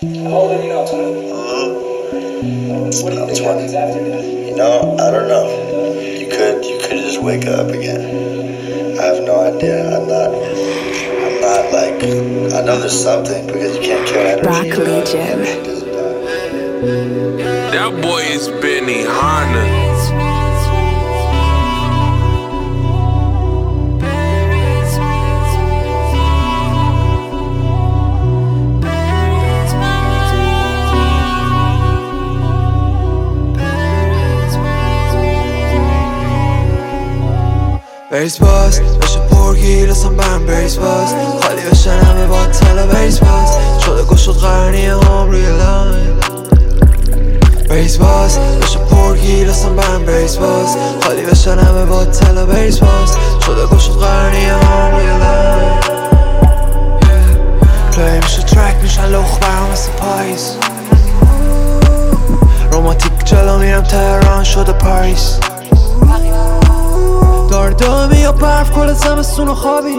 How old are you now, Tyler? What do you think happens after death? You know, I don't know. You could just wake up again. I have no idea. I'm not like, I know there's something because you can't kill energy. Rock Legion. That boy is Benny Hanna. بیس باز بشه پرگیر اصلا برم بیس باز خالی بشن همه با تلا بیس باز شده گوش شد قرنی هم روی لاین بیس باز بشه پرگیر اصلا برم بیس باز خالی بشن همه با تلا بیس باز شده گوش شد قرنی هم روی لاین پلی میشه ترک میشن لخ برام مثل پاییز روماتیک جلو میرم تهران شده پاریس دار میاد برف کل زمستون و خوابی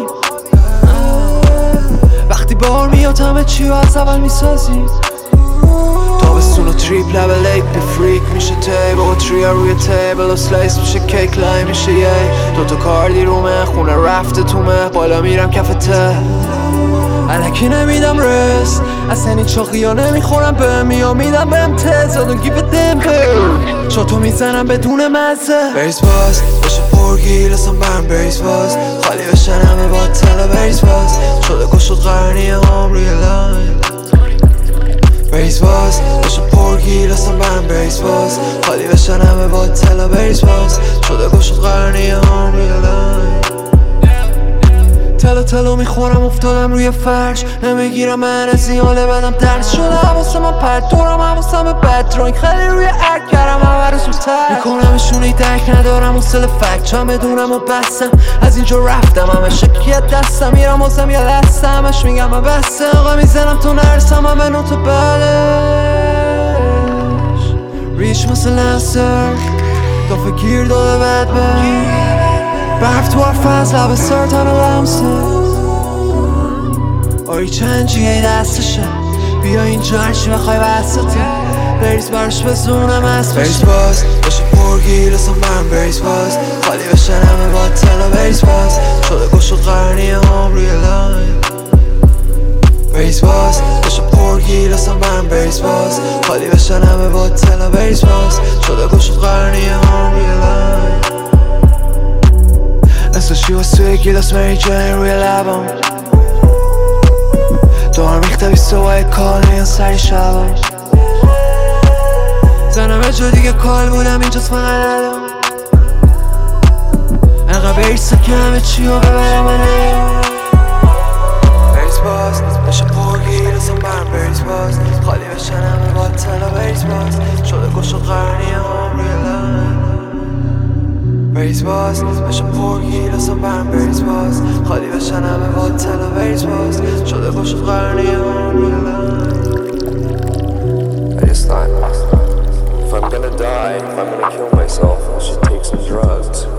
وقتی بار میاد همه چی رو از اول میسازی تابستون و تریپ لبل ایک بی فریک میشه تیبل و تریا روی تیبل و سلیس میشه کیک لای میشه یه دوتا کاردی رومه خونه رفته تومه بالا میرم کف ته الکی نمیدم رست اصلا این چاقی ها نمیخورم به میام میدم بهم تزادون گیف دمپر شاتو میزنم بدون مزه بیس باز بشه پرگیر اصلا برم بیس باز خالی بشن همه با تلا بیس باز شده گوش شد قرنی هم روی لاین بیس باز بشه پرگیر اصلا برم بیس باز خالی بشن همه با تلا بیس باز شده گوش شد قرنی هم روی لاین تلو میخورم افتادم روی فرش نمیگیرم من از این حاله بدم درس شده حواسم من پرد دورم حواسم به بد درانک خیلی روی عرق کردم همه رو زودتر میکنمشون ای درک ندارم اصل فکت چم بدونم و بستم از اینجا رفتم همه شکیت دستم میرم واسم یه لسته همش میگم من بسته آقا میزنم تو نرسم همه نوت بعدش ریش مثل لنسر دافه گیر داده بد برف تو حرف از لبه سرطان لمسه آری چنجیه دستشه بیا اینجا هرچی بخوای وسطه بریز برش بزونم از بیس باز بشه پرگیر اصلا برم بیس باز خالی بشن همه با تلا بیس باز شده گوش شد قرنی هم روی لاین بیس باز بشه پرگیر اصلا برم بیس باز خالی بشن همه با تلا بیس باز شده گوش شد قرنی هم روی لاین اسمشی واسه توی گیلاس مری جین روی لبم دارم ریخته بیسته و کال میان سری شبم زنم یه جا دیگه کال بودم اینجاست فقط ندم انقدر بریسه که همه چی رو ببرم من بیس باز بشه پرگیر اصلا برم بیس باز خالی بشن همه با تلا بیس باز شده گوش شد قرنی هم روی لاین بیس باز بشه پرگیر اصلا برم بیس باز خالی بشن همه با تلا بیس باز شده گوش شد قرنی هم روی لاین I just thought, if I'm gonna die, if I'm gonna kill myself, I should take some drugs.